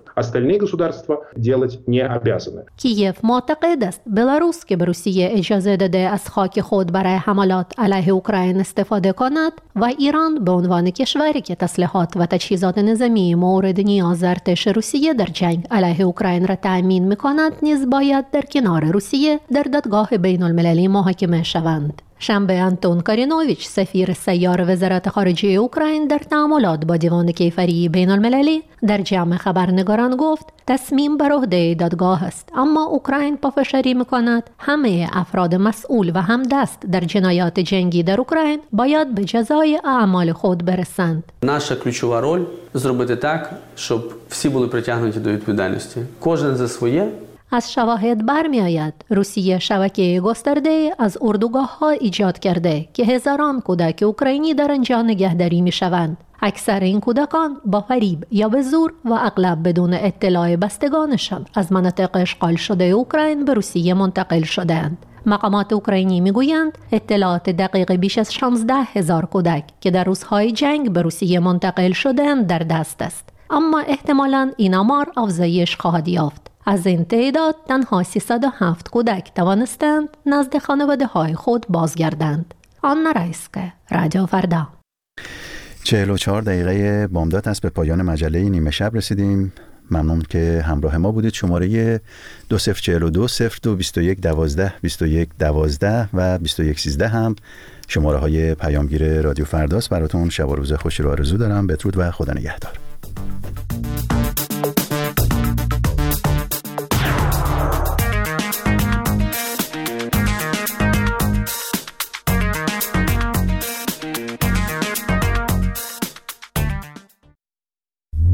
کیف معتقد است بلاروس که به روسیه اجازه داده از خاک خود برای حملات علیه اوکراین استفاده کند و ایران به عنوان کشوری که تسلیحات و تجهیزات نظامی مورد نیاز ارتش روسیه در جنگ علیه اوکراین را تأمین می‌کند نیز باید در کنار روسیه در دادگاه بین المللی محاکمه شوند. شنبه آنتون کارینوویچ سفیر سیار وزارت خارجه اوکراین در تعاملات با دیوان کیفری بین المللی در جمع خبرنگاران گفت تصمیم بر عهده دادگاه است، اما اوکراین پافشاری می‌کند همه افراد مسئول و همدست در جنایات جنگی در اوکراین باید به جزای اعمال خود برسند. Наша ключова роль зробити так, щоб всі були притягнуті до відповідальності. Кожен за своє. از شواهد برمی آید روسیه شبکه گسترده از اردوگاه‌ها ایجاد کرده که هزاران کودک اوکراینی در آنجا نگهداری می‌شوند. اکثر این کودکان با فریب یا به زور و اغلب بدون اطلاع بستگانشان از مناطق اشغال شده اوکراین به روسیه منتقل شدند. مقامات اوکراینی میگویند اطلاعات دقیق بیش از 16,000 کودک که در روزهای جنگ به روسیه منتقل شدند در دست است، اما احتمالاً این آمار افزایش خواهد یافت. از این تعداد تنها 307 کودک توانستند نزد خانواده‌های خود بازگردند. آنا رایسکه، رادیو فردا. 44 دقیقه بامداد است، به پایان مجله نیمه شب رسیدیم. ممنون که همراه ما بودید. شماره 2042 0221 12 21 12 و 2113 هم شماره های پیامگیر رادیو فرداست. براتون شب و روز خوشی رو آرزو دارم. بدرود و خدا نگهدار.